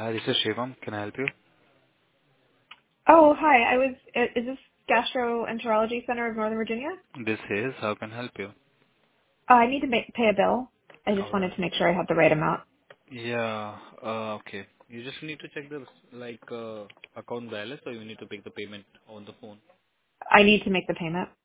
This is Shivam. Can I help you? Oh, hi. Is this Gastroenterology Center of Northern Virginia? This is. How can I help you? I need to pay a bill. I just All wanted right. to make sure I have the right amount. Yeah. Okay. You just need to check the account balance, or you need to pick the payment on the phone. I need to make the payment.